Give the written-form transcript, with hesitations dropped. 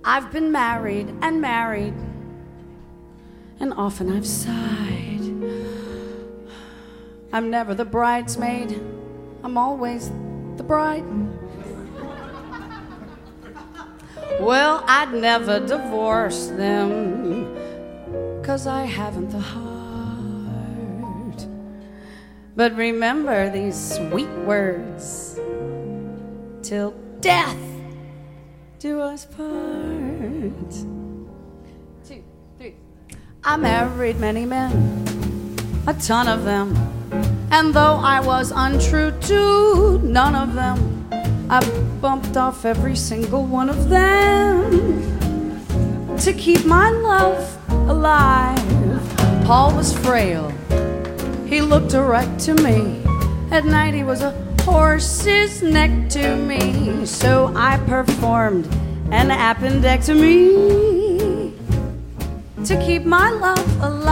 I've been married and married, and often I've sighed. I'm never the bridesmaid, I'm always the bride. Well, I'd never divorce them, 'cause I haven't the heart. But remember these sweet words, till death do us part. 2, 3. I married many men, a ton of them, and though I was untrue to none of them, I bumped off every single one of them to keep my love alive. Paul was frail, he looked direct to me. At night he was a horse's neck to me, so I performed an appendectomy to keep my love alive.